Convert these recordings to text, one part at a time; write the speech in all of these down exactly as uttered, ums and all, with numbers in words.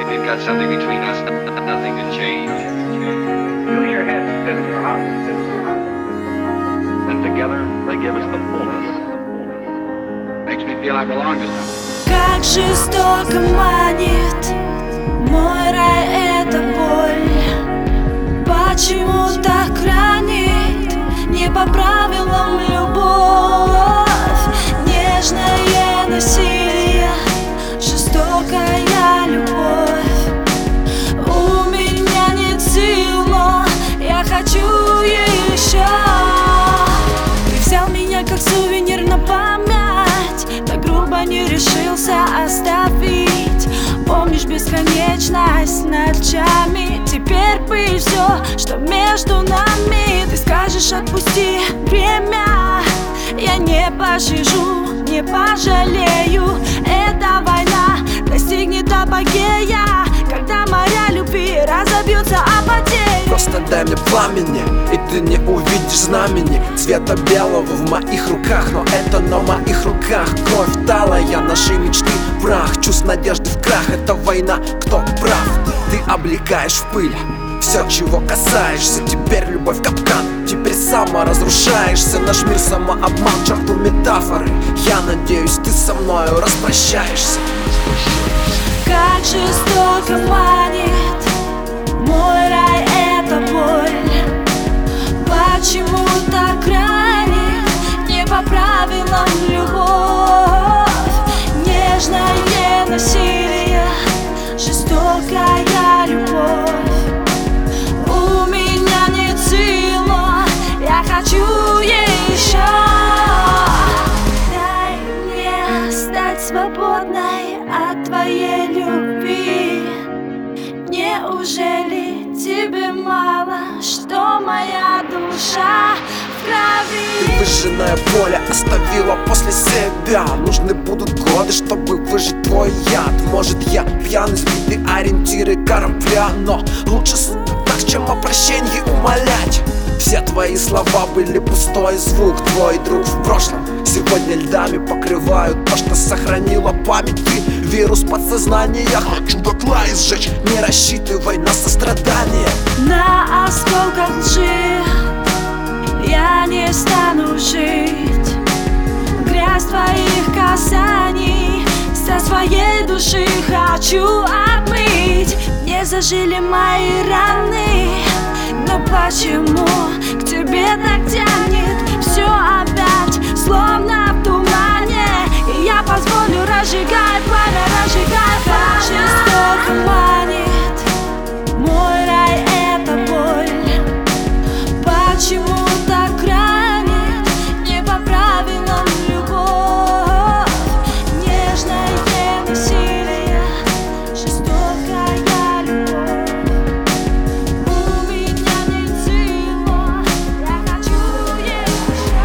we've got something between us, nothing can change. Feel your head spin your heart spin your heart. And together they give us the fullness. Makes me feel I belong to something. Как жестоко манит мой рай, эта боль. Почему так ранит не по правилам любовь? Нежное насилие, жестокая любовь. У меня нет сил, но я хочу еще. Ты взял меня как сувенир на память, так грубо не решился оставить. Помнишь бесконечность ночами? Теперь пыль все, что между нами. Ты скажешь отпусти время, я не пожижу, не пожалею. Эта война достигнет апогея, когда моря любви разобьются о потерю. Просто дай мне пламени, и ты не увидишь знамени цвета белого в моих руках. Но это на моих руках кровь талая, наши мечты прах, чувств надежды в крах. Это война, кто прав? Ты облекаешь в пыль все, чего касаешься. Теперь любовь капкан, теперь саморазрушаешься. Наш мир самообман, черту метафоры. Я надеюсь, ты со мною распрощаешься. Как жестоко манит мой рай, эта боль. Почему так ранит не по правилам любовь? Нежное насилие, жестокая любовь. У меня нет сил, но я хочу еще. Дай мне стать свободной от твоей любви. Неужели тебе мало, что моя душа в крови? Ты выжженное поле оставила после себя. Нужны будут годы, чтобы выжить твой яд. Может, я пьяный, сбитый ориентиры корабля, но лучше так, чем о прощении умолять. Все твои слова были пустой звук. Твой друг в прошлом сегодня льдами покрывают то, что сохранила память. Ты вирус подсознания, хочу дотла изжечь. Не рассчитывай на сострадание. На осколках лжи я не стану жить. Грязь твоих касаний со своей души хочу отмыть. Не зажили мои раны, но почему к тебе так тянет? Все опять словно в тумане, и я позволю разжигать пламя, разжигать пламя. Жестоко манит мой рай, эта боль. Почему так ранит не по правилам любовь? Нежное насилие, жестокая любовь. У меня нет сил, но я хочу еще.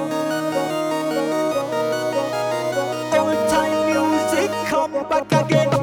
Old time music come back again.